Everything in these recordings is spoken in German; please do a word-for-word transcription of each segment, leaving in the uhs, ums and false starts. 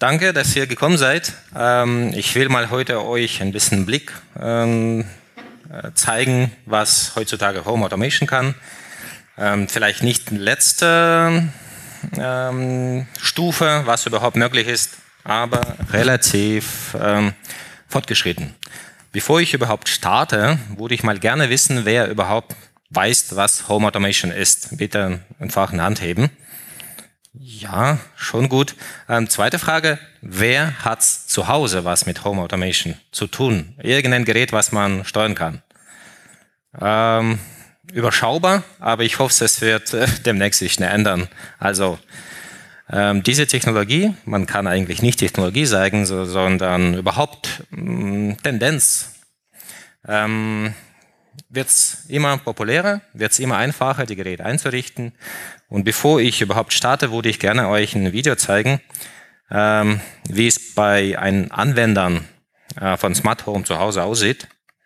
danke, dass ihr gekommen seid. Ähm, ich will mal heute euch ein bisschen Blick ähm, zeigen, was heutzutage Home Automation kann. Ähm, vielleicht nicht die letzte ähm, Stufe, was überhaupt möglich ist, aber relativ ähm, fortgeschritten. Bevor ich überhaupt starte, würde ich mal gerne wissen, wer überhaupt weiß, was Home Automation ist. Bitte einfach eine Hand heben. Ja, schon gut. Ähm, zweite Frage, wer hat zu Hause was mit Home Automation zu tun? Irgendein Gerät, was man steuern kann. Ähm, überschaubar, aber ich hoffe, es wird äh, demnächst sich schnell ändern. Also ähm, diese Technologie, man kann eigentlich nicht Technologie sagen, so, sondern überhaupt mh, Tendenz, ähm, wird es immer populärer, wird es immer einfacher, die Geräte einzurichten. Und bevor ich überhaupt starte, würde ich gerne euch ein Video zeigen, ähm, wie es bei einen Anwendern äh, von Smart Home zu Hause aussieht.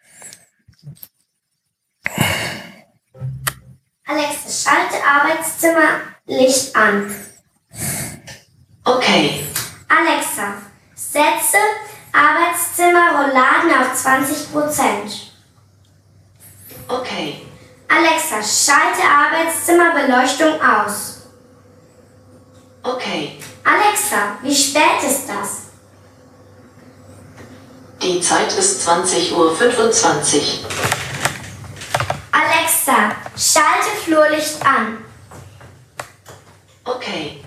Alexa, schalte Arbeitszimmer Licht an. Okay. Alexa, setze Arbeitszimmer Rollladen auf zwanzig Prozent. Okay. Alexa, schalte Arbeitszimmerbeleuchtung aus. Okay. Alexa, wie spät ist das? Die Zeit ist zwanzig Uhr fünfundzwanzig. Alexa, schalte Flurlicht an. Okay.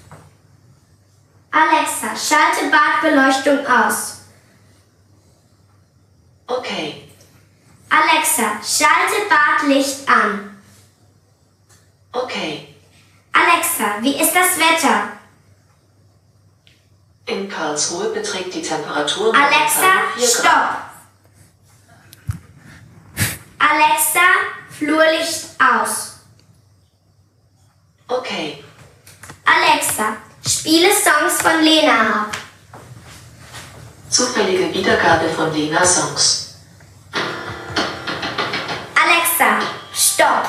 Alexa, schalte Badbeleuchtung aus. Okay. Alexa, schalte Badlicht an. Okay. Alexa, wie ist das Wetter? In Karlsruhe beträgt die Temperatur Alexa, vier Grad. stopp. Alexa, Flurlicht aus. Okay. Alexa, spiele Songs von Lena ab. Zufällige Wiedergabe von Lena Songs. Alexa, stopp.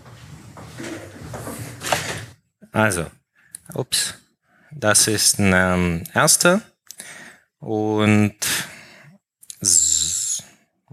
Also, ups, das ist ein ähm, erster und s-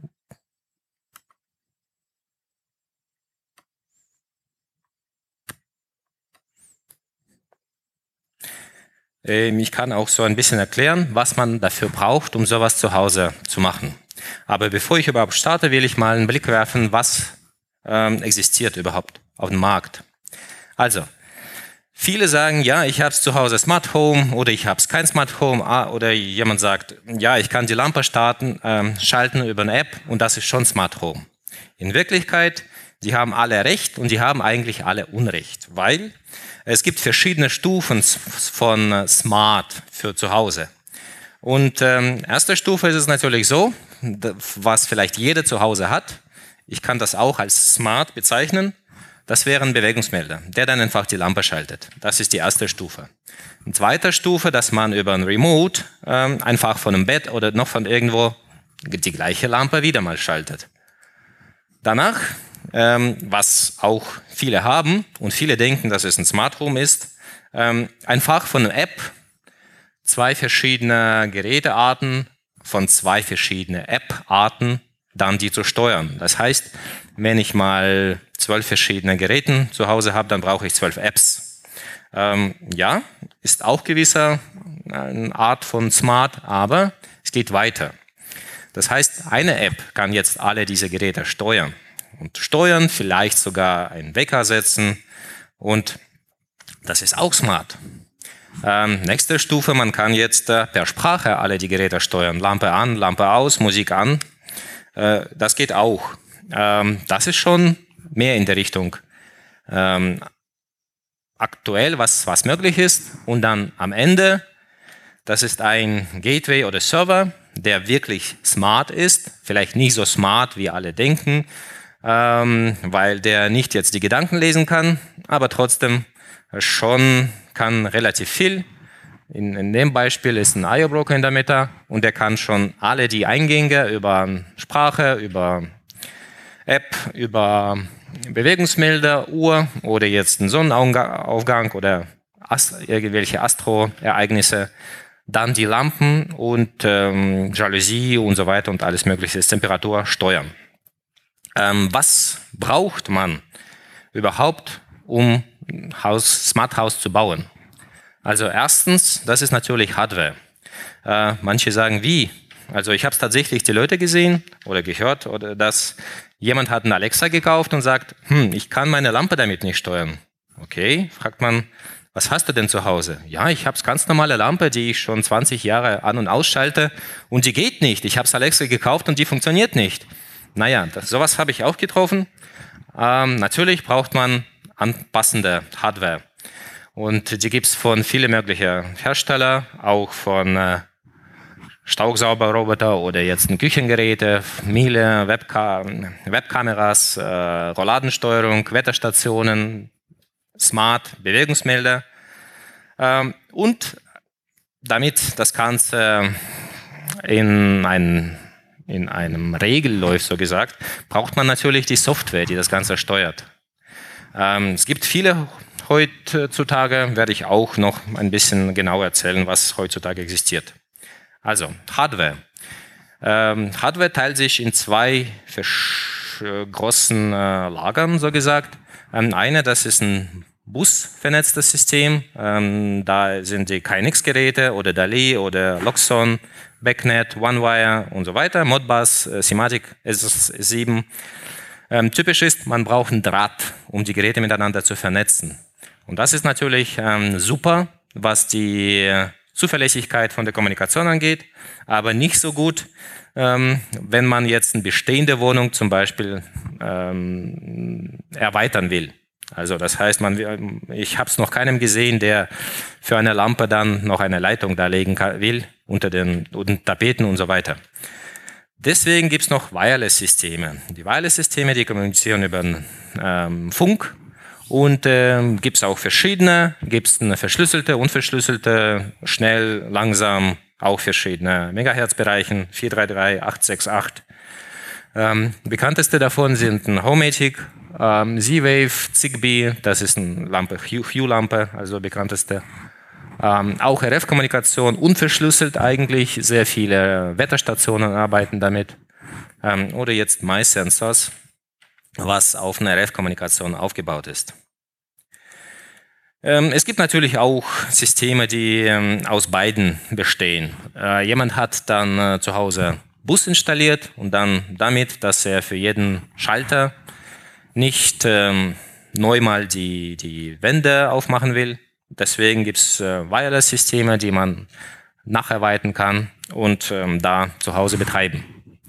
ähm, ich kann auch so ein bisschen erklären, was man dafür braucht, um sowas zu Hause zu machen. Aber bevor ich überhaupt starte, will ich mal einen Blick werfen, was ähm, existiert überhaupt auf dem Markt. Also, viele sagen, ja, ich habe es zu Hause Smart Home oder ich habe es kein Smart Home. Oder jemand sagt, ja, ich kann die Lampe starten, ähm, schalten über eine App und das ist schon Smart Home. In Wirklichkeit, die haben alle Recht und die haben eigentlich alle Unrecht, weil es gibt verschiedene Stufen von Smart für zu Hause. Und ähm, erste Stufe ist es natürlich so, was vielleicht jeder zu Hause hat. Ich kann das auch als Smart bezeichnen. Das wäre ein Bewegungsmelder, der dann einfach die Lampe schaltet. Das ist die erste Stufe. Eine zweite Stufe, dass man über ein Remote ähm, einfach von einem Bett oder noch von irgendwo die gleiche Lampe wieder mal schaltet. Danach, ähm, was auch viele haben und viele denken, dass es ein Smart Home ist, ähm, einfach von einer App zwei verschiedene Gerätearten von zwei verschiedenen App-Arten dann die zu steuern. Das heißt, wenn ich mal zwölf verschiedene Geräte zu Hause habe, dann brauche ich zwölf Apps. Ähm, ja, ist auch gewisser eine Art von Smart, aber es geht weiter. Das heißt, eine App kann jetzt alle diese Geräte steuern. Und steuern, vielleicht sogar einen Wecker setzen und das ist auch smart. Ähm, nächste Stufe, man kann jetzt äh, per Sprache alle die Geräte steuern. Lampe an, Lampe aus, Musik an. Äh, das geht auch. Ähm, das ist schon mehr in der Richtung ähm, aktuell, was, was möglich ist. Und dann am Ende, das ist ein Gateway oder Server, der wirklich smart ist. Vielleicht nicht so smart, wie alle denken, ähm, weil der nicht jetzt die Gedanken lesen kann, aber trotzdem schon kann relativ viel. In, in dem Beispiel ist ein I O-Broker in der Mitte und der kann schon alle die Eingänge über Sprache, über App, über Bewegungsmelder, Uhr oder jetzt einen Sonnenaufgang oder Ast irgendwelche Astro-Ereignisse dann die Lampen und ähm, Jalousie und so weiter und alles mögliche, Temperatur steuern. Ähm, was braucht man überhaupt, um Haus, Smart House zu bauen? Also erstens, das ist natürlich Hardware. Äh, manche sagen, wie? Also ich habe es tatsächlich die Leute gesehen oder gehört, oder dass jemand hat einen Alexa gekauft und sagt, hm, ich kann meine Lampe damit nicht steuern. Okay, fragt man, was hast du denn zu Hause? Ja, ich habe ganz normale Lampe, die ich schon zwanzig Jahre an- und ausschalte und die geht nicht. Ich habe es Alexa gekauft und die funktioniert nicht. Naja, das, sowas habe ich auch getroffen. Ähm, natürlich braucht man anpassende Hardware. Und die gibt es von vielen möglichen Herstellern, auch von äh, Staubsaugerroboter oder jetzt Küchengeräte, Miele, Webka Webkameras, äh, Rollladensteuerung, Wetterstationen, Smart, Bewegungsmelder. Ähm, und damit das Ganze in ein in einem Regel läuft, so gesagt, braucht man natürlich die Software, die das Ganze steuert. Ähm, es gibt viele heutzutage, werde ich auch noch ein bisschen genauer erzählen, was heutzutage existiert. Also, Hardware. Ähm, Hardware teilt sich in zwei äh, großen äh, Lagern, so gesagt. Ähm, eine, das ist ein busvernetztes System. Ähm, da sind die K N X-Geräte oder D A L I oder Loxon, Backnet, OneWire und so weiter, Modbus, äh, Simatic S S sieben. Ähm, typisch ist, man braucht einen Draht, um die Geräte miteinander zu vernetzen. Und das ist natürlich ähm, super, was die Zuverlässigkeit von der Kommunikation angeht, aber nicht so gut, ähm, wenn man jetzt eine bestehende Wohnung zum Beispiel ähm, erweitern will. Also das heißt, man, ich habe es noch keinem gesehen, der für eine Lampe dann noch eine Leitung darlegen kann, will, unter den, unter den Tapeten und so weiter. Deswegen gibt es noch Wireless-Systeme. Die Wireless-Systeme, die kommunizieren über ähm, Funk und äh, gibt es auch verschiedene, gibt es eine verschlüsselte, unverschlüsselte, schnell, langsam, auch verschiedene Megahertz-Bereichen, vier drei drei, acht sechs acht. Ähm, bekannteste davon sind ein Homematic, ähm, Z-Wave, Zigbee, das ist eine Lampe, Hue-Lampe, also bekannteste. Ähm, auch R F-Kommunikation, unverschlüsselt eigentlich, sehr viele Wetterstationen arbeiten damit. Ähm, oder jetzt MySensors, was auf einer R F-Kommunikation aufgebaut ist. Ähm, es gibt natürlich auch Systeme, die ähm, aus beiden bestehen. Äh, jemand hat dann äh, zu Hause Bus installiert und dann damit, dass er für jeden Schalter nicht ähm, neu mal die, die Wände aufmachen will. Deswegen gibt es äh, Wireless-Systeme, die man nacherweitern kann und ähm, da zu Hause betreiben.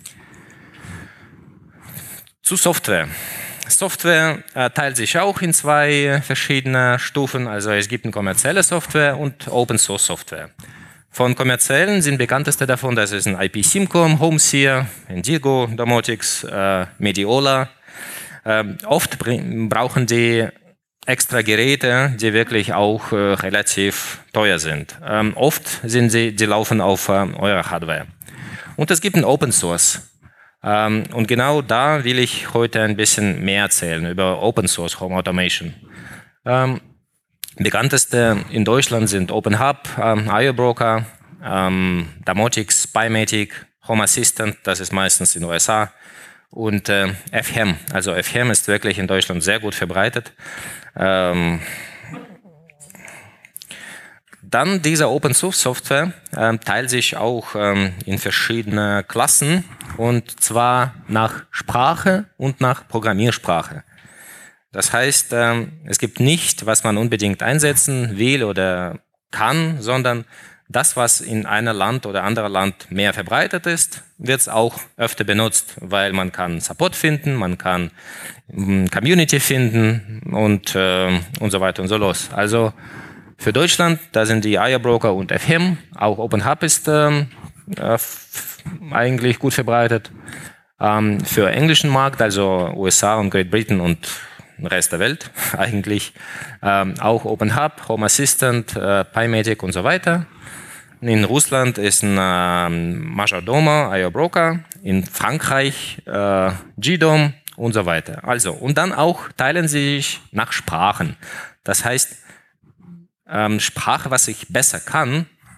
Zu Software. Software äh, teilt sich auch in zwei verschiedene Stufen. Also es gibt eine kommerzielle Software und Open-Source-Software. Von kommerziellen sind bekannteste davon, das ist ein I P Simcom, Homeseer, Indigo, Domotics, äh, Mediola. Ähm, oft brauchen die extra Geräte, die wirklich auch äh, relativ teuer sind. Ähm, oft sind sie, die laufen auf äh, eurer Hardware. Und es gibt ein Open Source. Ähm, und genau da will ich heute ein bisschen mehr erzählen über Open Source Home Automation. Ähm, bekannteste in Deutschland sind OpenHub, ähm, IOBroker, ähm, Damotics, Spymatic, Home Assistant, das ist meistens in den U S A. Und äh, F H E M, also F H E M ist wirklich in Deutschland sehr gut verbreitet. Ähm, dann diese Open Source Software äh, teilt sich auch ähm, in verschiedene Klassen und zwar nach Sprache und nach Programmiersprache. Das heißt, ähm, es gibt nicht, was man unbedingt einsetzen will oder kann, sondern das, was in einem Land oder anderem Land mehr verbreitet ist, wird es auch öfter benutzt, weil man kann Support finden, man kann ähm, Community finden und, äh, und so weiter und so los. Also für Deutschland, da sind die IOBroker und F H E M, auch OpenHub ist ähm, äh, eigentlich gut verbreitet. Ähm, für englischen Markt, also U S A und Great Britain und den Rest der Welt eigentlich, ähm, auch OpenHub, Home Assistant, äh, Pymatic und so weiter. In Russland ist ein ähm, Majordomo, IOBroker, in Frankreich äh, G D O M und so weiter. Also, und dann auch teilen sie sich nach Sprachen. Das heißt, ähm, Sprache, was ich besser kann,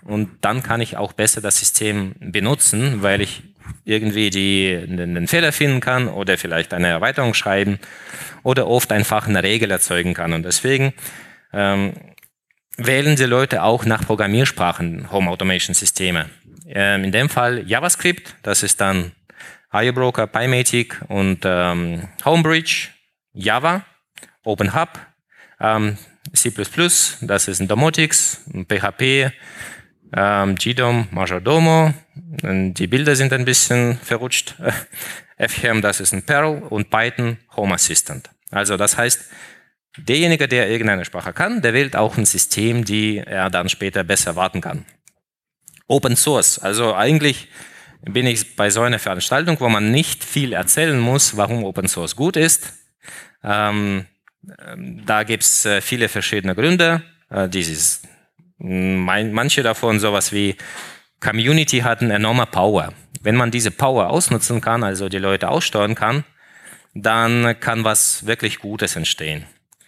und dann kann ich auch besser das System benutzen, weil ich irgendwie die, den, den Fehler finden kann oder vielleicht eine Erweiterung schreiben oder oft einfach eine Regel erzeugen kann. Und deswegen ähm, wählen die Leute auch nach Programmiersprachen Home Automation Systeme. Ähm, in dem Fall JavaScript, das ist dann I O Broker, PyMatic und ähm, Homebridge, Java, OpenHub, ähm, C plus plus, das ist ein Domotics, P H P, ähm, G D O M, Majordomo, die Bilder sind ein bisschen verrutscht, F C A M, das ist ein Perl und Python, Home Assistant. Also das heißt, derjenige, der irgendeine Sprache kann, der wählt auch ein System, die er dann später besser warten kann. Open Source, also eigentlich bin ich bei so einer Veranstaltung, wo man nicht viel erzählen muss, warum Open Source gut ist. Ähm, da gibt es äh, viele verschiedene Gründe. Äh, dieses, mein, manche davon sowas wie Community hat eine enorme Power. Wenn man diese Power ausnutzen kann, also die Leute aussteuern kann, dann kann was wirklich Gutes entstehen.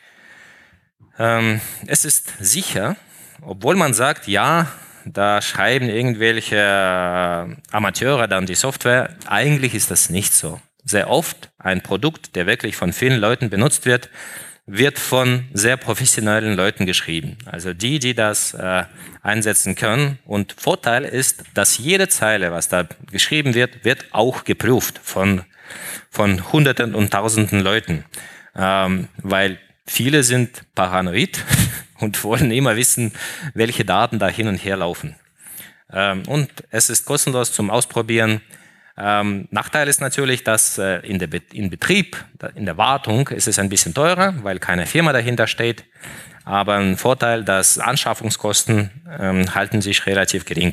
Ähm, es ist sicher, obwohl man sagt, ja, da schreiben irgendwelche Amateure dann die Software. Eigentlich ist das nicht so. Sehr oft ein Produkt, der wirklich von vielen Leuten benutzt wird, wird von sehr professionellen Leuten geschrieben. Also die, die das äh, einsetzen können. Und Vorteil ist, dass jede Zeile, was da geschrieben wird, wird auch geprüft von, von Hunderten und Tausenden Leuten. Ähm, weil viele sind paranoid und wollen immer wissen, welche Daten da hin und her laufen. Ähm, und es ist kostenlos zum Ausprobieren. Ähm, Nachteil ist natürlich, dass äh, in der Be in Betrieb, in der Wartung ist es ein bisschen teurer, weil keine Firma dahinter steht. Aber ein Vorteil, dass Anschaffungskosten ähm, halten sich relativ gering.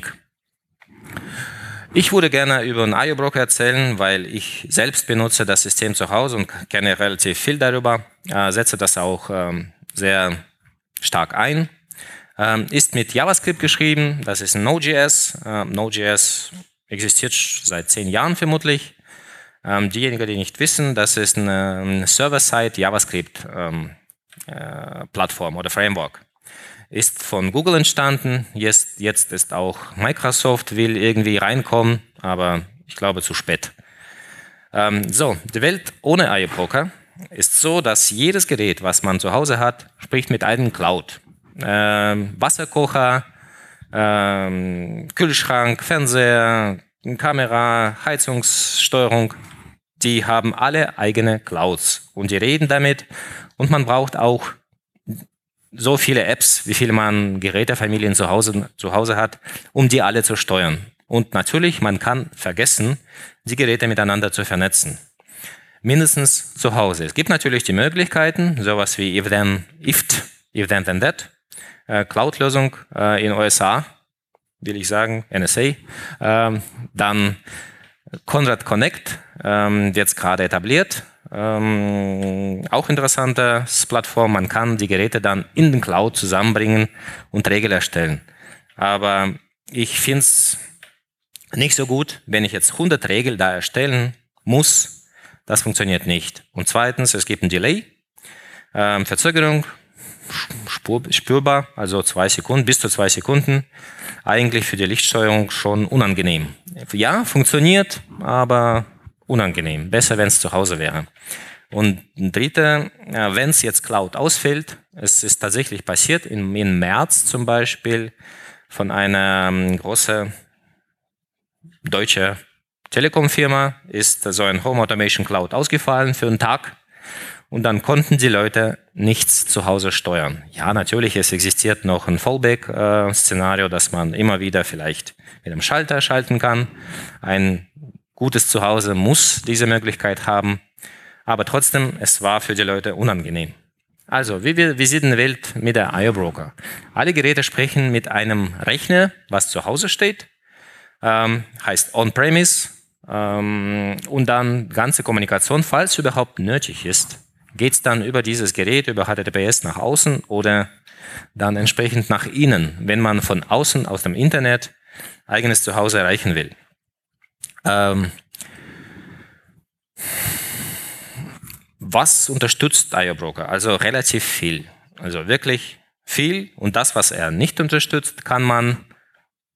Ich würde gerne über einen I O Broker erzählen, weil ich selbst benutze das System zu Hause und kenne relativ viel darüber, äh, setze das auch ähm, sehr stark ein. Ähm, ist mit JavaScript geschrieben, das ist ein Node.js. Äh, Node.js existiert seit zehn Jahren vermutlich. Ähm, diejenigen, die nicht wissen, das ist eine, eine Server-Side JavaScript-Plattform ähm, äh, oder Framework. Ist von Google entstanden. Jetzt, jetzt ist auch Microsoft will irgendwie reinkommen, aber ich glaube zu spät. Ähm, so, die Welt ohne I O Broker ist so, dass jedes Gerät, was man zu Hause hat, spricht mit einem Cloud. Ähm, Wasserkocher, ähm, Kühlschrank, Fernseher, Kamera, Heizungssteuerung, die haben alle eigene Clouds und die reden damit und man braucht auch so viele Apps, wie viel man Gerätefamilien zu Hause, zu Hause hat, um die alle zu steuern. Und natürlich, man kann vergessen, die Geräte miteinander zu vernetzen. Mindestens zu Hause. Es gibt natürlich die Möglichkeiten, sowas wie if then, if, if then, then that, äh, Cloud-Lösung äh, in U S A, will ich sagen, N S A, ähm, dann Conrad Connect, ähm, jetzt gerade etabliert, ähm, auch interessante Plattform, man kann die Geräte dann in den Cloud zusammenbringen und Regeln erstellen. Aber ich finde es nicht so gut, wenn ich jetzt hundert Regeln da erstellen muss, das funktioniert nicht. Und zweitens, es gibt ein Delay, ähm, Verzögerung, spür, spürbar, also zwei Sekunden, bis zu zwei Sekunden. Eigentlich für die Lichtsteuerung schon unangenehm. Ja, funktioniert, aber unangenehm. Besser, wenn es zu Hause wäre. Und ein dritter, ja, wenn es jetzt Cloud ausfällt, es ist tatsächlich passiert, im, im März zum Beispiel von einer ähm, großen deutschen Telekom-Firma ist so ein Home Automation Cloud ausgefallen für einen Tag. Und dann konnten die Leute nichts zu Hause steuern. Ja, natürlich, es existiert noch ein Fallback-Szenario, dass man immer wieder vielleicht mit einem Schalter schalten kann. Ein gutes Zuhause muss diese Möglichkeit haben. Aber trotzdem, es war für die Leute unangenehm. Also, wie, wie sieht eine Welt mit der I O Broker? Alle Geräte sprechen mit einem Rechner, was zu Hause steht. Ähm, heißt On-Premise. Ähm, und dann ganze Kommunikation, falls überhaupt nötig ist, geht es dann über dieses Gerät, über H T T P S nach außen oder dann entsprechend nach innen, wenn man von außen aus dem Internet eigenes Zuhause erreichen will. Ähm, was unterstützt I O Broker? Also relativ viel. Also wirklich viel. Und das, was er nicht unterstützt, kann man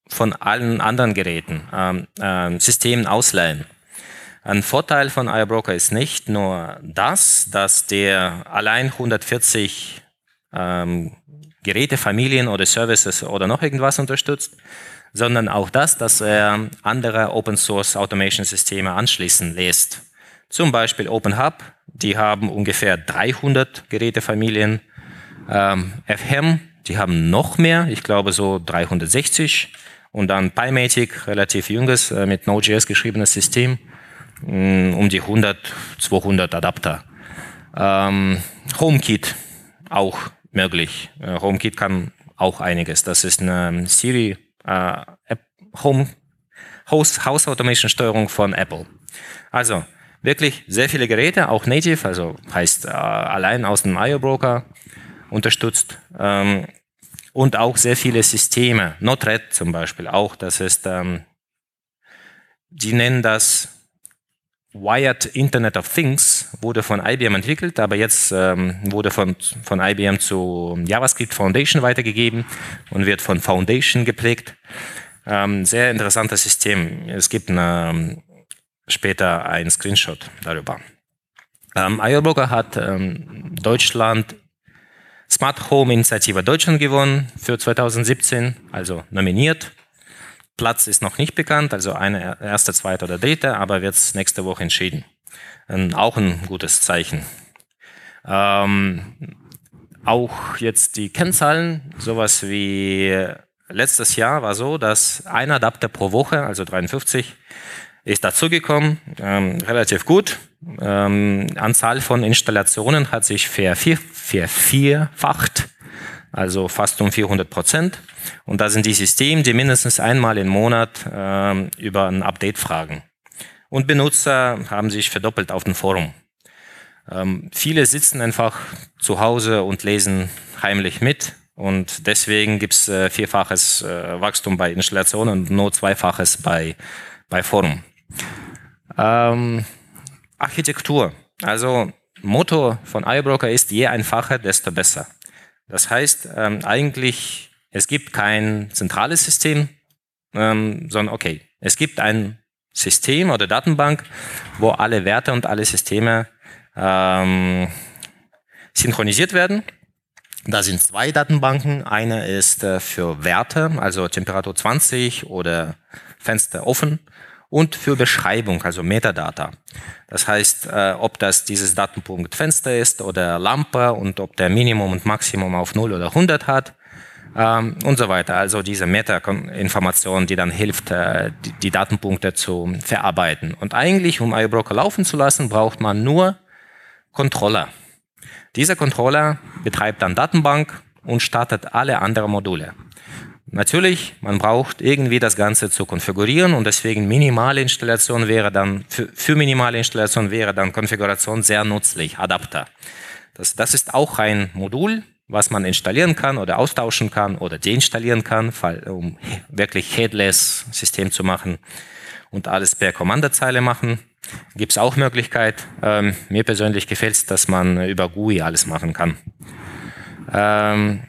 von allen anderen Geräten, ähm, äh, Systemen ausleihen. Ein Vorteil von I O Broker ist nicht nur das, dass der allein hundertvierzig ähm, Geräte, Familien oder Services oder noch irgendwas unterstützt, sondern auch das, dass er andere Open-Source-Automation-Systeme anschließen lässt. Zum Beispiel OpenHub, die haben ungefähr dreihundert Gerätefamilien. Ähm, F H E M, die haben noch mehr, ich glaube so dreihundertsechzig. Und dann PyMatic, relativ jünges, äh, mit Node.js geschriebenes System, mh, um die hundert, zweihundert Adapter. Ähm, HomeKit, auch möglich. Äh, HomeKit kann auch einiges. Das ist eine Siri äh, App, Home, House, House Automation Steuerung von Apple. Also wirklich sehr viele Geräte, auch native, also heißt äh, allein aus dem I O Broker unterstützt. Ähm, und auch sehr viele Systeme. Node-RED zum Beispiel auch. Das ist, ähm, die nennen das Wired Internet of Things, wurde von I B M entwickelt, aber jetzt ähm, wurde von, von I B M zu JavaScript Foundation weitergegeben und wird von Foundation gepflegt. Ähm, sehr interessantes System. Es gibt eine, später einen Screenshot darüber. Ähm, I O Broker hat ähm, Deutschland Smart Home Initiative Deutschland gewonnen für zweitausendsiebzehn, also nominiert. Platz ist noch nicht bekannt, also eine erste, zweite oder dritte, aber wird es nächste Woche entschieden. Ähm, auch ein gutes Zeichen. Ähm, auch jetzt die Kennzahlen, sowas wie letztes Jahr war so, dass ein Adapter pro Woche, also dreiundfünfzig, ist dazugekommen, ähm, relativ gut. Ähm, Anzahl von Installationen hat sich vervier, vervierfacht, also fast um vierhundert Prozent. Und da sind die Systeme, die mindestens einmal im Monat ähm, über ein Update fragen. Und Benutzer haben sich verdoppelt auf dem Forum. Ähm, viele sitzen einfach zu Hause und lesen heimlich mit. Und deswegen gibt es äh, vierfaches äh, Wachstum bei Installationen und nur zweifaches bei, bei Forum. Ähm, Architektur. Also Motto von I O Broker ist, je einfacher, desto besser. Das heißt, ähm, eigentlich, es gibt kein zentrales System, ähm, sondern okay, es gibt ein System oder Datenbank, wo alle Werte und alle Systeme ähm, synchronisiert werden. Da sind zwei Datenbanken. Eine ist äh, für Werte, also Temperatur zwanzig oder Fenster offen. Und für Beschreibung, also Metadata. Das heißt, äh, ob das dieses Datenpunkt Fenster ist oder Lampe und ob der Minimum und Maximum auf null oder hundert hat ähm, und so weiter. Also diese Meta-Information, die dann hilft, äh, die, die Datenpunkte zu verarbeiten. Und eigentlich, um I O Broker laufen zu lassen, braucht man nur Controller. Dieser Controller betreibt dann Datenbank und startet alle anderen Module. Natürlich, man braucht irgendwie das Ganze zu konfigurieren und deswegen minimale Installation wäre dann, für, für minimale Installation wäre dann Konfiguration sehr nützlich, Adapter. Das, das ist auch ein Modul, was man installieren kann oder austauschen kann oder deinstallieren kann, um wirklich headless System zu machen und alles per Kommandozeile machen. Gibt es auch Möglichkeit. Ähm, mir persönlich gefällt es, dass man über G U I alles machen kann. Ähm,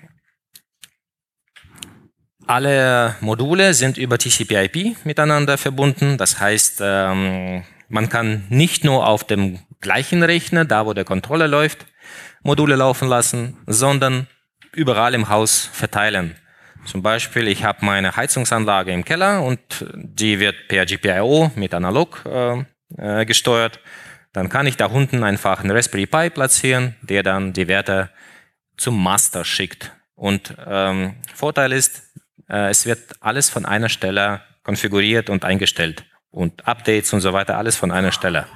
Alle Module sind über T C P I P miteinander verbunden. Das heißt, ähm, man kann nicht nur auf dem gleichen Rechner, da wo der Controller läuft, Module laufen lassen, sondern überall im Haus verteilen. Zum Beispiel, ich habe meine Heizungsanlage im Keller und die wird per G P I O mit analog äh, äh, gesteuert. Dann kann ich da unten einfach einen Raspberry Pi platzieren, der dann die Werte zum Master schickt. Und ähm, Vorteil ist, es wird alles von einer Stelle konfiguriert und eingestellt. Und Updates und so weiter, alles von einer Stelle.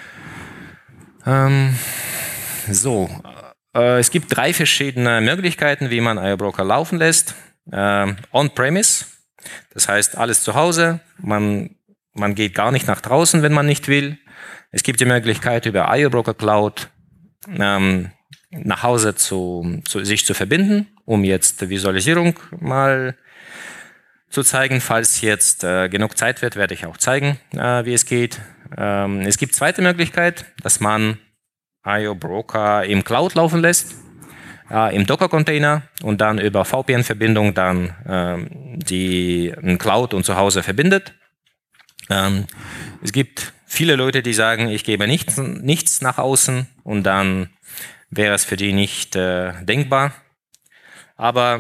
Ähm, so, äh, es gibt drei verschiedene Möglichkeiten, wie man I O Broker laufen lässt. Ähm, On-Premise, das heißt alles zu Hause. Man, man geht gar nicht nach draußen, wenn man nicht will. Es gibt die Möglichkeit, über I O Broker Cloud ähm, nach Hause zu, zu, sich zu verbinden, um jetzt Visualisierung mal zu zeigen. Falls jetzt äh, genug Zeit wird, werde ich auch zeigen, äh, wie es geht. Ähm, es gibt zweite Möglichkeit, dass man I O Broker im Cloud laufen lässt. äh, im Docker-Container und dann über V P N-Verbindung dann ähm, die Cloud und zu Hause verbindet. Ähm, es gibt viele Leute, die sagen, ich gebe nichts, nichts nach außen und dann wäre es für die nicht äh, denkbar. Aber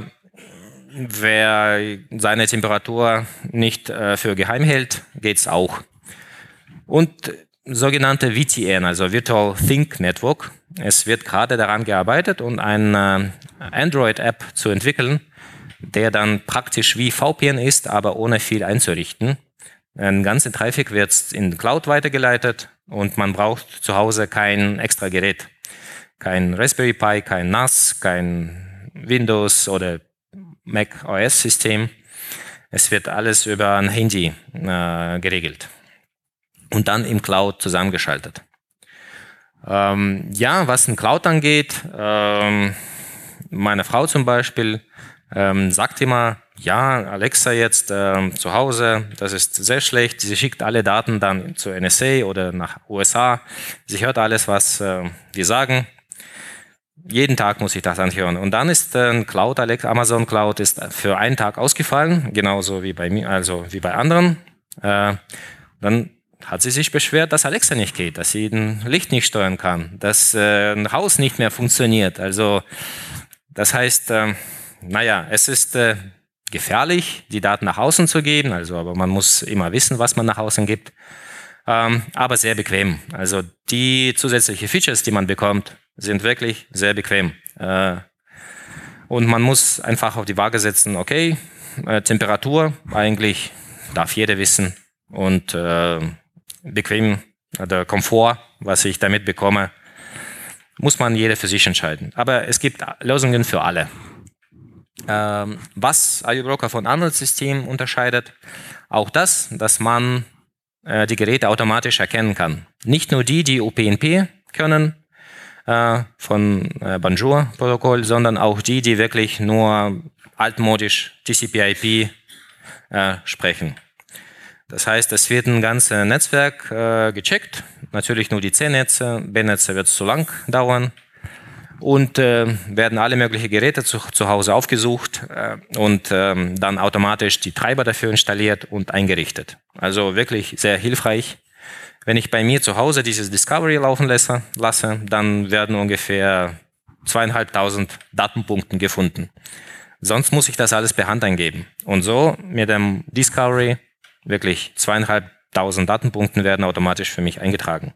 wer seine Temperatur nicht äh, für geheim hält, geht es auch. Und sogenannte V T N, also Virtual Think Network. Es wird gerade daran gearbeitet, um eine Android-App zu entwickeln, der dann praktisch wie V P N ist, aber ohne viel einzurichten. Ein ganzer Traffic wird in die Cloud weitergeleitet und man braucht zu Hause kein extra Gerät. Kein Raspberry Pi, kein N A S, kein Windows oder Mac O S-System. Es wird alles über ein Handy äh, geregelt und dann im Cloud zusammengeschaltet. Ähm, ja, was in Cloud angeht, ähm, meine Frau zum Beispiel ähm, sagt immer, ja, Alexa jetzt ähm, zu Hause, das ist sehr schlecht. Sie schickt alle Daten dann zur N S A oder nach U S A. Sie hört alles, was äh, wir sagen. Jeden Tag muss ich das anhören. Und dann ist äh, Cloud, Alexa, Amazon Cloud ist für einen Tag ausgefallen, genauso wie bei mir, also wie bei anderen. Äh, dann hat sie sich beschwert, dass Alexa nicht geht, dass sie ein Licht nicht steuern kann, dass äh, ein Haus nicht mehr funktioniert. Also das heißt, äh, naja, es ist äh, gefährlich, die Daten nach außen zu geben, also aber man muss immer wissen, was man nach außen gibt, ähm, aber sehr bequem. Also die zusätzlichen Features, die man bekommt, sind wirklich sehr bequem. Äh, und man muss einfach auf die Waage setzen, okay, äh, Temperatur, eigentlich darf jeder wissen und äh, bequem, der Komfort, was ich damit bekomme, muss man jeder für sich entscheiden. Aber es gibt Lösungen für alle. Ähm, was I O Broker von anderen Systemen unterscheidet, auch das, dass man äh, die Geräte automatisch erkennen kann. Nicht nur die, die O P N P können äh, von äh, Bonjour-Protokoll, sondern auch die, die wirklich nur altmodisch T C P I P äh, sprechen. Das heißt, es wird ein ganzes Netzwerk äh, gecheckt, natürlich nur die C-Netze, B-Netze wird es zu lang dauern und äh, werden alle möglichen Geräte zu, zu Hause aufgesucht äh, und ähm, dann automatisch die Treiber dafür installiert und eingerichtet. Also wirklich sehr hilfreich. Wenn ich bei mir zu Hause dieses Discovery laufen lasse, lasse dann werden ungefähr zweieinhalbtausend Datenpunkte gefunden. Sonst muss ich das alles per Hand eingeben. Und so mit dem Discovery wirklich zweieinhalbtausend Datenpunkte werden automatisch für mich eingetragen.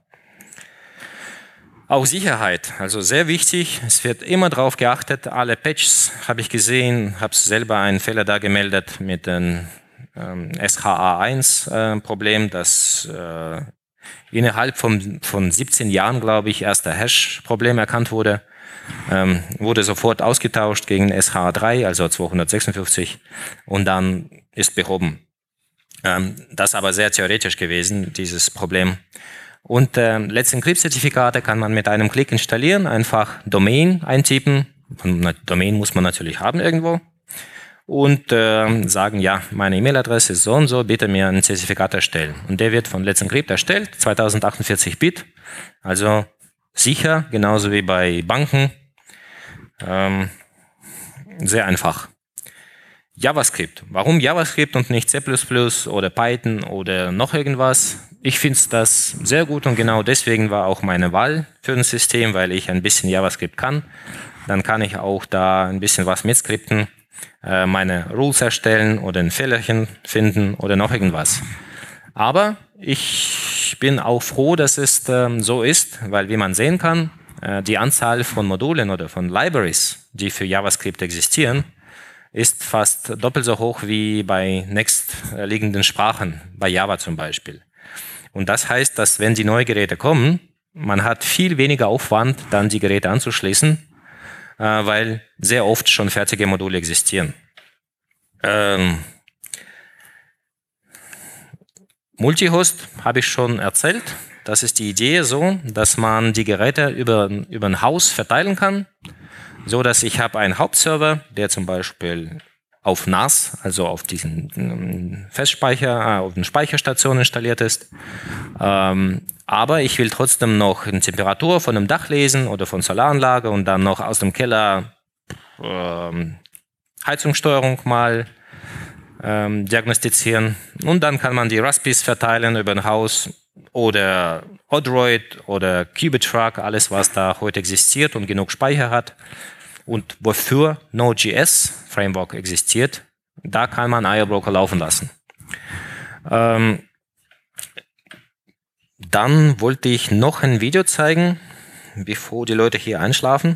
Auch Sicherheit, also sehr wichtig. Es wird immer darauf geachtet. Alle Patches habe ich gesehen, habe selber einen Fehler da gemeldet mit dem ähm, S H A eins äh, Problem, das äh, innerhalb von, von siebzehn Jahren, glaube ich, erst der Hash-Problem erkannt wurde. Ähm, wurde sofort ausgetauscht gegen S H A drei, also zweihundertsechsundfünfzig, und dann ist behoben. Ähm, das ist aber sehr theoretisch gewesen, dieses Problem. Und äh, Let's Encrypt-Zertifikate kann man mit einem Klick installieren, einfach Domain eintippen. Und Domain muss man natürlich haben irgendwo. Und äh, sagen, ja, meine E-Mail-Adresse ist so und so, bitte mir ein Zertifikat erstellen. Und der wird von Let's Encrypt erstellt, zweitausendachundvierzig Bit. Also sicher, genauso wie bei Banken. Ähm, sehr einfach. JavaScript. Warum JavaScript und nicht C plus plus oder Python oder noch irgendwas? Ich finde das sehr gut und genau deswegen war auch meine Wahl für ein System, weil ich ein bisschen JavaScript kann. Dann kann ich auch da ein bisschen was mitskripten, äh, meine Rules erstellen oder ein Fehlerchen finden oder noch irgendwas. Aber ich bin auch froh, dass es ähm, so ist, weil wie man sehen kann, äh, die Anzahl von Modulen oder von Libraries, die für JavaScript existieren, ist fast doppelt so hoch wie bei nächstliegenden Sprachen, bei Java zum Beispiel. Und das heißt, dass wenn die neuen Geräte kommen, man hat viel weniger Aufwand, dann die Geräte anzuschließen, äh, weil sehr oft schon fertige Module existieren. Ähm, Multihost habe ich schon erzählt. Das ist die Idee so, dass man die Geräte über, über ein Haus verteilen kann, so dass ich habe einen Hauptserver, der zum Beispiel auf N A S, also auf diesen Festspeicher, auf den Speicherstation installiert ist. Ähm, aber ich will trotzdem noch eine Temperatur von einem Dach lesen oder von Solaranlage und dann noch aus dem Keller ähm, Heizungssteuerung mal ähm, diagnostizieren. Und dann kann man die Raspis verteilen über ein Haus oder Odroid oder Qubit-Truck, alles was da heute existiert und genug Speicher hat. Und wofür Node.js-Framework existiert, da kann man I O Broker laufen lassen. Ähm, dann wollte ich noch ein Video zeigen, bevor die Leute hier einschlafen.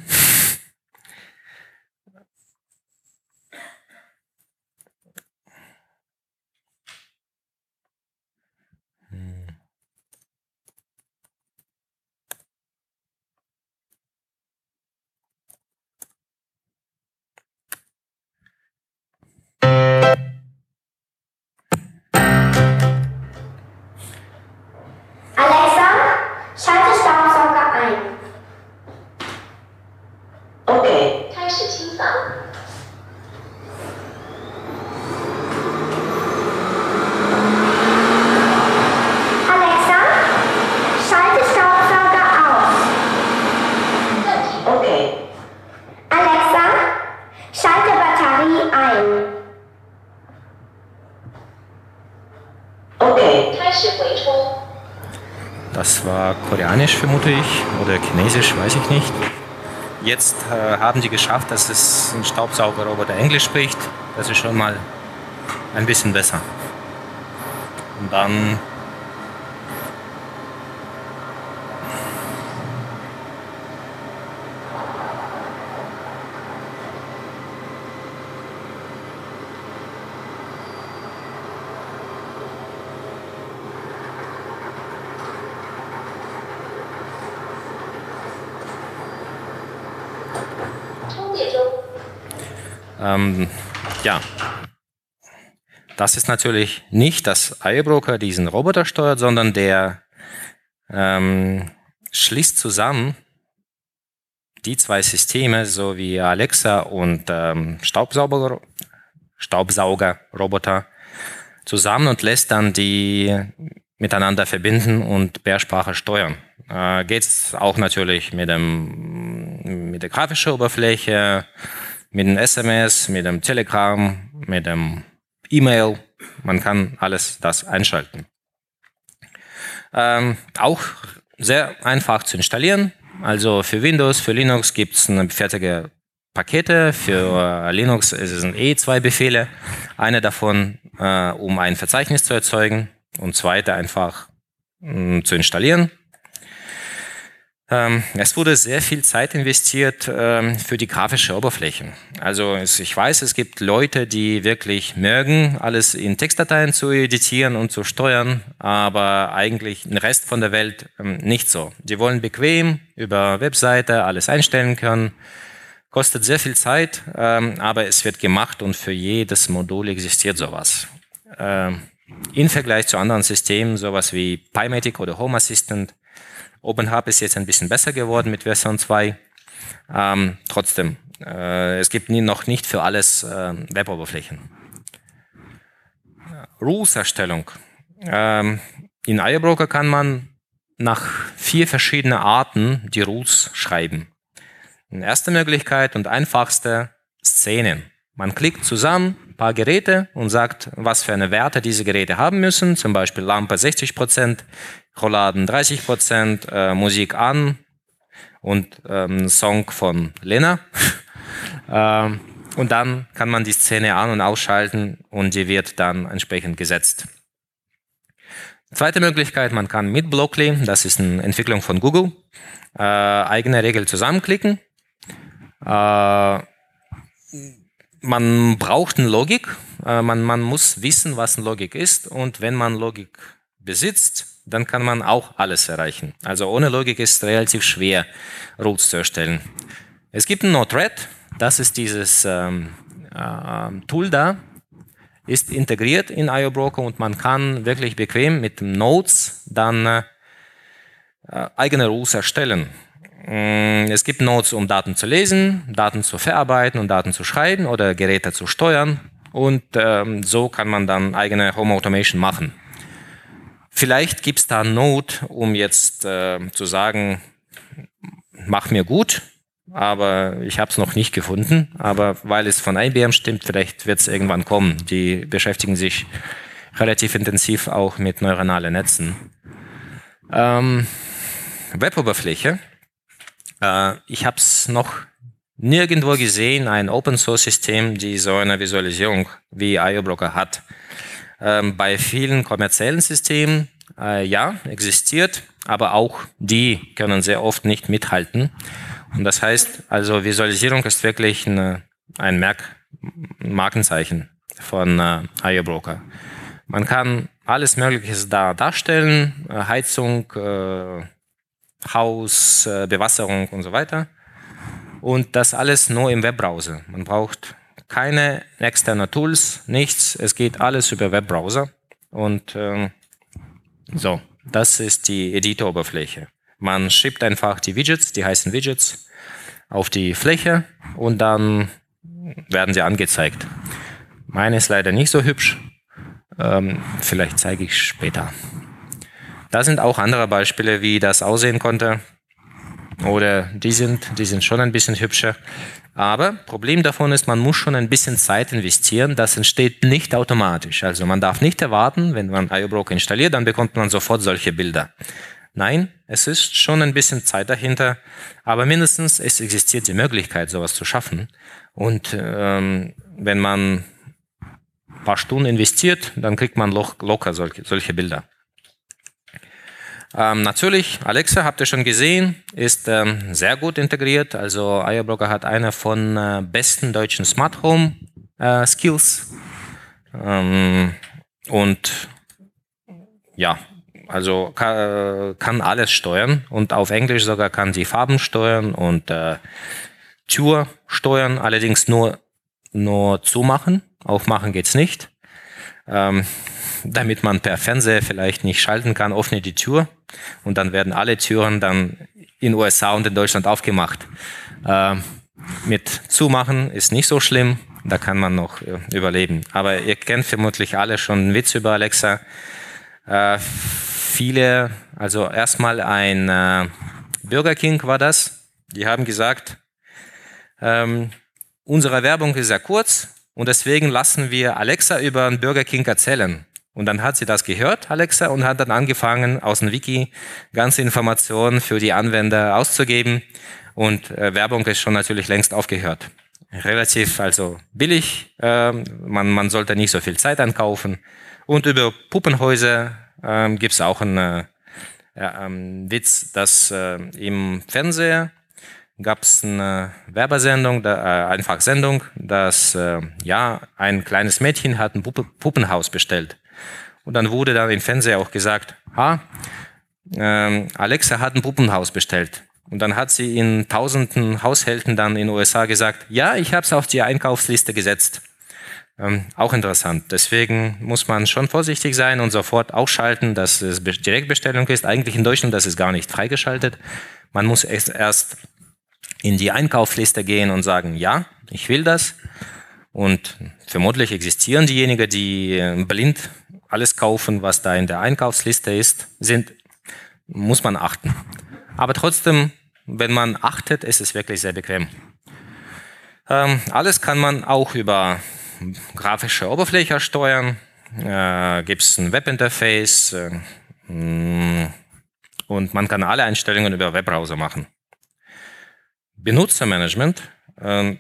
Alexa, schalte Staubsauger ein. Okay. 开始清扫。Alexa, schalte Staubsauger aus. Okay. Alexa, schalte Batterie ein. Okay. 开始回充。 Das war koreanisch, vermute ich, oder chinesisch, weiß ich nicht. Jetzt äh, haben die geschafft, dass es ein Staubsaugerroboter Englisch spricht. Das ist schon mal ein bisschen besser. Und dann Ähm, ja, das ist natürlich nicht, dass I O Broker diesen Roboter steuert, sondern der ähm, schließt zusammen die zwei Systeme, so wie Alexa und ähm, Staubsauger, Staubsaugerroboter, zusammen und lässt dann die miteinander verbinden und per Sprache steuern. Äh, Geht es auch natürlich mit, dem, mit der grafischen Oberfläche, mit dem S M S, mit dem Telegram, mit dem E-Mail. Man kann alles das einschalten. Ähm, auch sehr einfach zu installieren. Also für Windows, für Linux gibt es fertige Pakete. Für Linux ist es eh zwei Befehle. Eine davon, äh, um ein Verzeichnis zu erzeugen und zweite einfach mh, zu installieren. Ähm, es wurde sehr viel Zeit investiert ähm, für die grafische Oberfläche. Also es, ich weiß, es gibt Leute, die wirklich mögen, alles in Textdateien zu editieren und zu steuern, aber eigentlich den Rest von der Welt ähm, nicht so. Die wollen bequem über Webseite alles einstellen können. Kostet sehr viel Zeit, ähm, aber es wird gemacht und für jedes Modul existiert sowas. Ähm, Im Vergleich zu anderen Systemen, sowas wie PyMatic oder Home Assistant, OpenHub ist jetzt ein bisschen besser geworden mit Version zwei. Ähm, trotzdem, äh, es gibt nie, noch nicht für alles äh, Weboberflächen. Rules-Erstellung. Ähm, in I O Broker kann man nach vier verschiedenen Arten die Rules schreiben. Erste Möglichkeit und einfachste, Szenen. Man klickt zusammen ein paar Geräte und sagt, was für eine Werte diese Geräte haben müssen. Zum Beispiel Lampe sechzig Prozent, Rolladen dreißig Prozent, äh, Musik an und ähm, Song von Lena. ähm, und dann kann man die Szene an- und ausschalten und die wird dann entsprechend gesetzt. Zweite Möglichkeit, man kann mit Blockly, das ist eine Entwicklung von Google, äh, eigene Regel zusammenklicken. Äh, man braucht eine Logik, äh, man, man muss wissen, was eine Logik ist und wenn man Logik besitzt, dann kann man auch alles erreichen. Also ohne Logik ist es relativ schwer, Routes zu erstellen. Es gibt ein Node-RED, das ist dieses ähm, äh, Tool da, ist integriert in I O Broker und man kann wirklich bequem mit Nodes dann äh, eigene Rules erstellen. Es gibt Nodes, um Daten zu lesen, Daten zu verarbeiten und Daten zu schreiben oder Geräte zu steuern und ähm, so kann man dann eigene Home Automation machen. Vielleicht gibt es da einen Node, um jetzt äh, zu sagen, mach mir gut aber ich habe es noch nicht gefunden. Aber weil es von I B M stimmt, vielleicht wird es irgendwann kommen. Die beschäftigen sich relativ intensiv auch mit neuronalen Netzen. Ähm, Weboberfläche. Äh, ich habe es noch nirgendwo gesehen, ein Open-Source-System, die so eine Visualisierung wie I O-Broker hat. Ähm, bei vielen kommerziellen Systemen, äh, ja, existiert, aber auch die können sehr oft nicht mithalten. Und das heißt, also Visualisierung ist wirklich eine, ein Merk, Markenzeichen von äh, I O-Broker. Man kann alles Mögliche da darstellen, äh, Heizung, äh, Haus, äh, Bewasserung und so weiter. Und das alles nur im Webbrowser. Man braucht keine externen Tools, nichts. Es geht alles über Webbrowser. Und ähm, so, das ist die Editor-Oberfläche. Man schiebt einfach die Widgets, die heißen Widgets, auf die Fläche und dann werden sie angezeigt. Meine ist leider nicht so hübsch. Ähm, vielleicht zeige ich später. Da sind auch andere Beispiele, wie das aussehen konnte. Oder die sind, die sind schon ein bisschen hübscher. Aber Problem davon ist, man muss schon ein bisschen Zeit investieren. Das entsteht nicht automatisch. Also man darf nicht erwarten, wenn man I O-Broker installiert, dann bekommt man sofort solche Bilder. Nein, es ist schon ein bisschen Zeit dahinter. Aber mindestens es existiert die Möglichkeit, sowas zu schaffen. Und ähm, wenn man ein paar Stunden investiert, dann kriegt man lo- locker solche, solche Bilder. Ähm, natürlich, Alexa, habt ihr schon gesehen, ist ähm, sehr gut integriert. Also I O-Broker hat eine von äh, besten deutschen Smart Home äh, Skills. Ähm, und ja, also kann, kann alles steuern. Und auf Englisch sogar kann sie Farben steuern und äh, Tür steuern. Allerdings nur, nur zumachen. Aufmachen geht's nicht. Ähm, damit man per Fernseher vielleicht nicht schalten kann, öffne die Tür und dann werden alle Türen dann in U S A und in Deutschland aufgemacht. Äh, mit Zumachen ist nicht so schlimm, da kann man noch äh, überleben. Aber ihr kennt vermutlich alle schon einen Witz über Alexa. Äh, viele, also erstmal ein äh, Burger King war das, die haben gesagt, ähm, unsere Werbung ist sehr kurz und deswegen lassen wir Alexa über einen Burger King erzählen. Und dann hat sie das gehört, Alexa, und hat dann angefangen, aus dem Wiki ganze Informationen für die Anwender auszugeben. Und äh, Werbung ist schon natürlich längst aufgehört. Relativ also billig, äh, man, man sollte nicht so viel Zeit ankaufen. Und über Puppenhäuser äh, gibt es auch einen äh, äh, Witz, dass äh, im Fernseher gab es eine Werbesendung, da, äh, einfach Sendung, dass äh, ja ein kleines Mädchen hat ein Puppe, Puppenhaus bestellt. Und dann wurde dann im Fernseher auch gesagt, ha, ähm, Alexa hat ein Puppenhaus bestellt. Und dann hat sie in tausenden Haushalten dann in den U S A gesagt, ja, ich habe es auf die Einkaufsliste gesetzt. Ähm, auch interessant. Deswegen muss man schon vorsichtig sein und sofort ausschalten, dass es Direktbestellung ist. Eigentlich in Deutschland, das ist gar nicht freigeschaltet. Man muss erst, erst in die Einkaufsliste gehen und sagen, ja, ich will das. Und vermutlich existieren diejenigen, die blind alles kaufen, was da in der Einkaufsliste ist, sind, muss man achten. Aber trotzdem, wenn man achtet, ist es wirklich sehr bequem. Ähm, alles kann man auch über grafische Oberfläche steuern. Äh, Gibt es ein Webinterface äh, und man kann alle Einstellungen über Webbrowser machen. Benutzermanagement äh,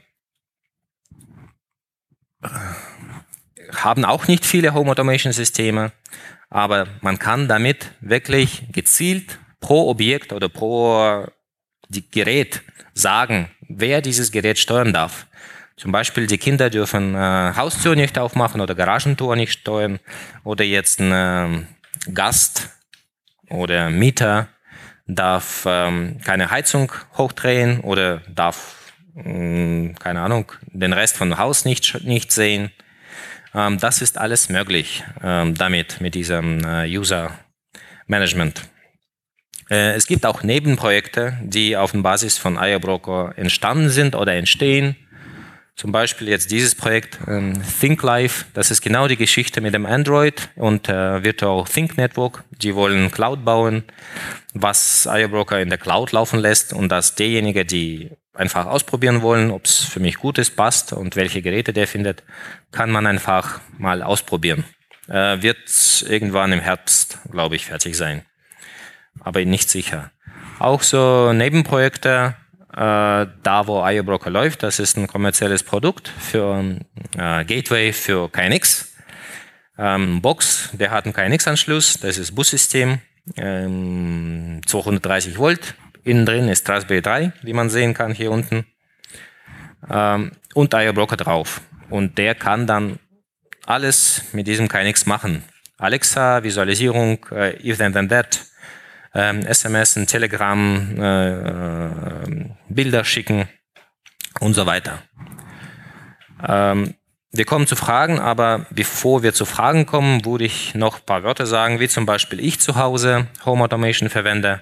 haben auch nicht viele Home Automation Systeme, aber man kann damit wirklich gezielt pro Objekt oder pro Gerät sagen, wer dieses Gerät steuern darf. Zum Beispiel die Kinder dürfen äh, Haustür nicht aufmachen oder Garagentor nicht steuern oder jetzt ein äh, Gast oder Mieter darf ähm, keine Heizung hochdrehen oder darf, mh, keine Ahnung, den Rest vom Haus nicht, nicht sehen. Ähm, das ist alles möglich ähm, damit, mit diesem äh, User Management. Äh, es gibt auch Nebenprojekte, die auf der Basis von I O-Broker entstanden sind oder entstehen. Zum Beispiel jetzt dieses Projekt ähm, ThinkLife, das ist genau die Geschichte mit dem Android und äh, Virtual Think Network. Die wollen Cloud bauen, was I O-Broker in der Cloud laufen lässt und dass derjenige, die einfach ausprobieren wollen, ob es für mich gut ist, passt und welche Geräte der findet, kann man einfach mal ausprobieren. Äh, wird irgendwann im Herbst, glaube ich, fertig sein. Aber nicht sicher. Auch so Nebenprojekte, äh, da wo I O Broker läuft, das ist ein kommerzielles Produkt für äh, Gateway für K N X. Ähm, Box, der hat einen K N X-Anschluss, das ist Bussystem, ähm, zweihundertdreißig Volt. Innen drin ist Raspberry drei, wie man sehen kann hier unten. Ähm, und I O Broker drauf. Und der kann dann alles mit diesem K N X machen. Alexa, Visualisierung, äh, if then then that, ähm, S M S, Telegram, äh, äh, Bilder schicken und so weiter. Ähm, wir kommen zu Fragen, aber bevor wir zu Fragen kommen, würde ich noch ein paar Wörter sagen, wie zum Beispiel ich zu Hause Home Automation verwende.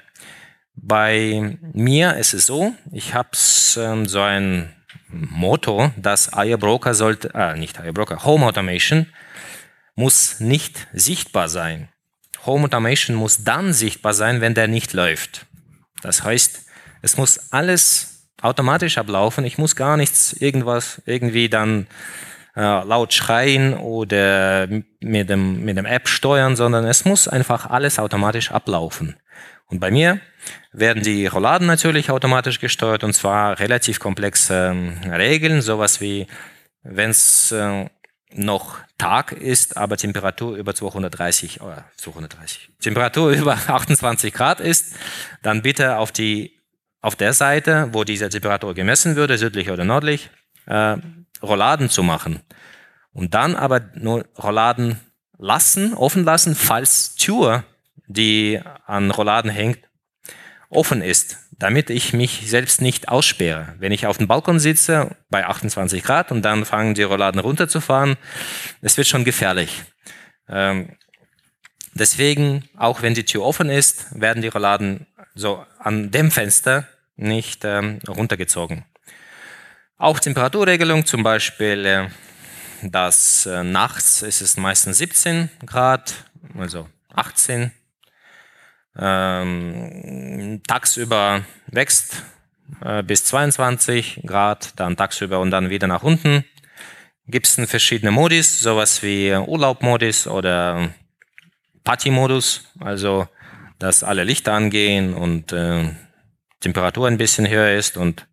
Bei mir ist es so, ich habe ähm, so ein Motto, dass I O Broker sollte, äh, nicht I O Broker, Home Automation muss nicht sichtbar sein. Home Automation muss dann sichtbar sein, wenn der nicht läuft. Das heißt, es muss alles automatisch ablaufen. Ich muss gar nichts irgendwas irgendwie dann äh, laut schreien oder mit dem, mit dem App steuern, sondern es muss einfach alles automatisch ablaufen. Und bei mir werden die Rolladen natürlich automatisch gesteuert, und zwar relativ komplexe äh, Regeln, sowas wie, wenn es äh, noch Tag ist, aber Temperatur über zweihundertdreißig, oder zweihundertdreißig, Temperatur über achtundzwanzig Grad ist, dann bitte auf die, auf der Seite, wo diese Temperatur gemessen würde, südlich oder nördlich, äh, Rolladen zu machen. Und dann aber nur Rolladen lassen, offen lassen, falls Tür, die an Rolladen hängt, offen ist, damit ich mich selbst nicht aussperre. Wenn ich auf dem Balkon sitze bei achtundzwanzig Grad und dann fangen die Rolladen runterzufahren, es wird schon gefährlich. Ähm, deswegen, auch wenn die Tür offen ist, werden die Rolladen so an dem Fenster nicht ähm, runtergezogen. Auch Temperaturregelung, zum Beispiel, äh, dass äh, nachts ist es meistens siebzehn Grad, also achtzehn. Ähm, tagsüber wächst äh, bis zweiundzwanzig Grad, dann tagsüber und dann wieder nach unten. Gibt es verschiedene Modis, sowas wie Urlaubmodus oder Partymodus, also dass alle Lichter angehen und äh, Temperatur ein bisschen höher ist. Und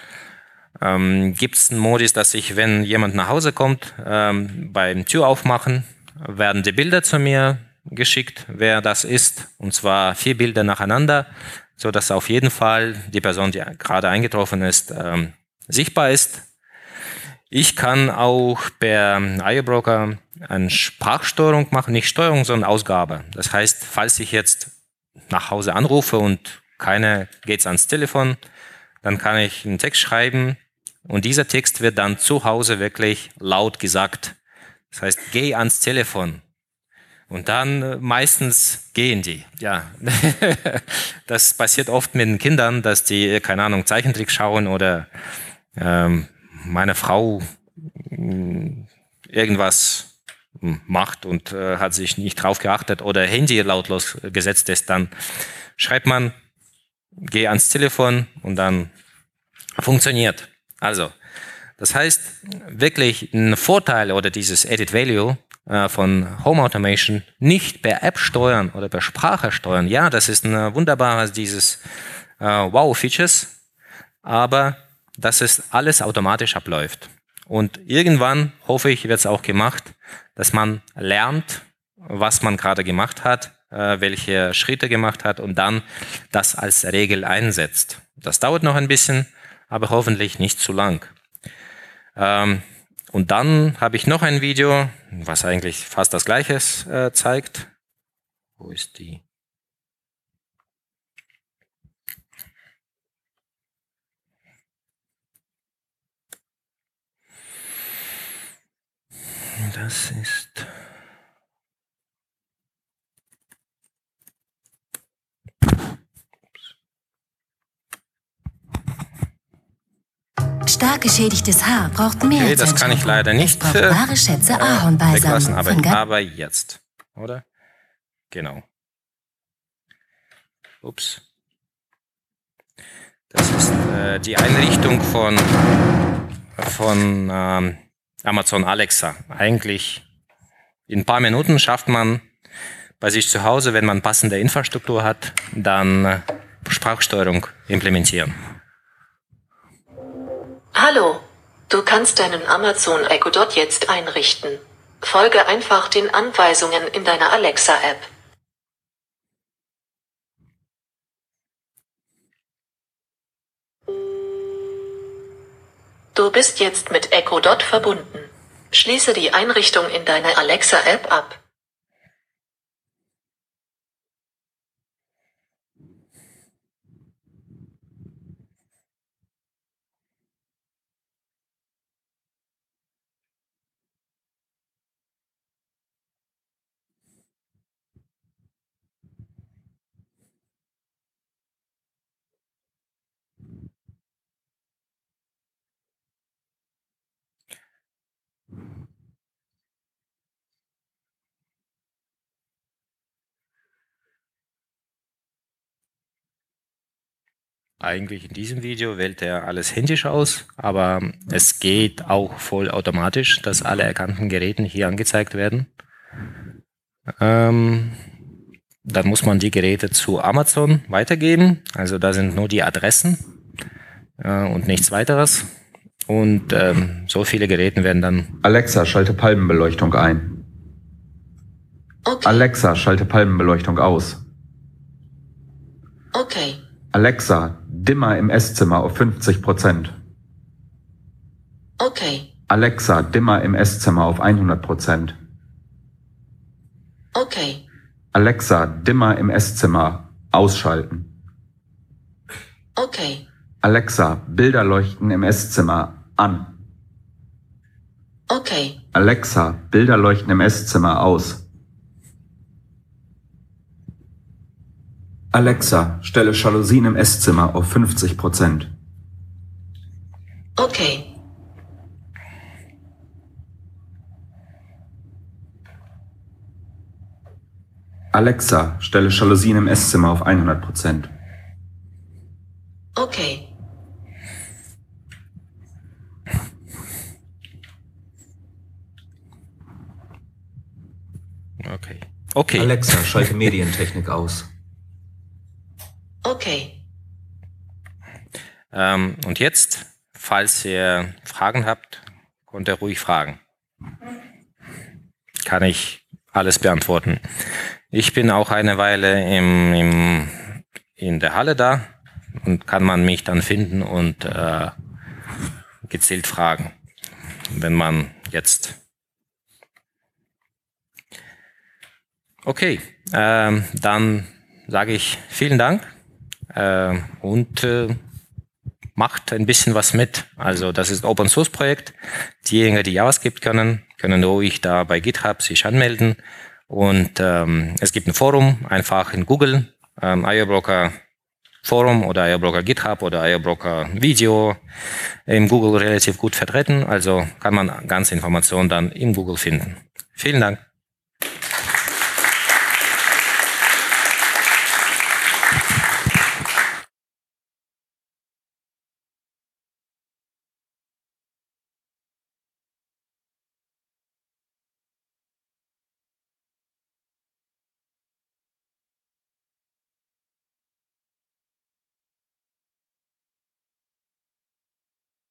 ähm, gibt es einen Modus, dass ich, wenn jemand nach Hause kommt, ähm, beim Tür aufmachen, werden die Bilder zu mir geschickt, wer das ist, und zwar vier Bilder nacheinander, so dass auf jeden Fall die Person, die gerade eingetroffen ist, ähm, sichtbar ist. Ich kann auch per I O Broker eine Sprachsteuerung machen, nicht Steuerung, sondern Ausgabe. Das heißt, falls ich jetzt nach Hause anrufe und keiner geht ans Telefon, dann kann ich einen Text schreiben und dieser Text wird dann zu Hause wirklich laut gesagt. Das heißt, geh ans Telefon. Und dann äh, meistens gehen die, ja. Das passiert oft mit den Kindern, dass die, keine Ahnung, Zeichentrick schauen oder ähm, meine Frau mh, irgendwas macht und äh, hat sich nicht drauf geachtet oder Handy lautlos gesetzt ist, dann schreibt man, geh ans Telefon und dann funktioniert. Also, das heißt, wirklich ein Vorteil oder dieses Added Value von Home Automation nicht per App steuern oder per Sprache steuern. Ja, das ist ein wunderbares, dieses äh, Wow-Features, aber dass es alles automatisch abläuft. Und irgendwann, hoffe ich, wird es auch gemacht, dass man lernt, was man gerade gemacht hat, äh, welche Schritte gemacht hat und dann das als Regel einsetzt. Das dauert noch ein bisschen, aber hoffentlich nicht zu lang. Ähm, Und dann habe ich noch ein Video, was eigentlich fast das Gleiche äh, zeigt. Wo ist die? Das ist... Stark geschädigtes Haar braucht mehr Okay, als das ein kann ich Shampoo. leider nicht Es braucht äh, wahre Schätze äh, Ahornbalsam weglassen, aber, von Ga- aber jetzt, oder? Genau. Ups. Das ist äh, die Einrichtung von, von ähm, Amazon Alexa. Eigentlich in ein paar Minuten schafft man bei sich zu Hause, wenn man passende Infrastruktur hat, dann äh, Sprachsteuerung implementieren. Hallo, du kannst deinen Amazon Echo Dot jetzt einrichten. Folge einfach den Anweisungen in deiner Alexa-App. Du bist jetzt mit Echo Dot verbunden. Schließe die Einrichtung in deiner Alexa-App ab. Eigentlich in diesem Video wählt er alles händisch aus, aber es geht auch vollautomatisch, dass alle erkannten Geräte hier angezeigt werden. Ähm, dann muss man die Geräte zu Amazon weitergeben, also da sind nur die Adressen äh, und nichts weiteres. Und ähm, so viele Geräte werden dann... Alexa, schalte Palmenbeleuchtung ein. Okay. Alexa, schalte Palmenbeleuchtung aus. Okay. Alexa, Dimmer im Esszimmer auf fünfzig Prozent. Okay. Alexa, Dimmer im Esszimmer auf hundert Prozent. Okay. Alexa, Dimmer im Esszimmer ausschalten. Okay. Alexa, Bilder leuchten im Esszimmer an. Okay. Alexa, Bilder leuchten im Esszimmer aus. Alexa, stelle Jalousien im Esszimmer auf fünfzig Prozent. Okay. Alexa, stelle Jalousien im Esszimmer auf hundert Prozent. Okay. Okay. Okay. Alexa, schalte Medientechnik aus. Okay. Ähm, und jetzt, falls ihr Fragen habt, könnt ihr ruhig fragen. Kann ich alles beantworten. Ich bin auch eine Weile im, im, in der Halle da und kann man mich dann finden und äh, gezielt fragen, wenn man jetzt... Okay, ähm, dann sage ich vielen Dank. Äh, und äh, macht ein bisschen was mit. Also das ist ein Open Source Projekt. Diejenigen, die JavaScript können, können ruhig da bei GitHub sich anmelden. Und ähm, es gibt ein Forum, einfach in Google, ähm, I O Broker Forum oder I O Broker GitHub oder I O Broker Video im Google relativ gut vertreten. Also kann man ganze Informationen dann in Google finden. Vielen Dank.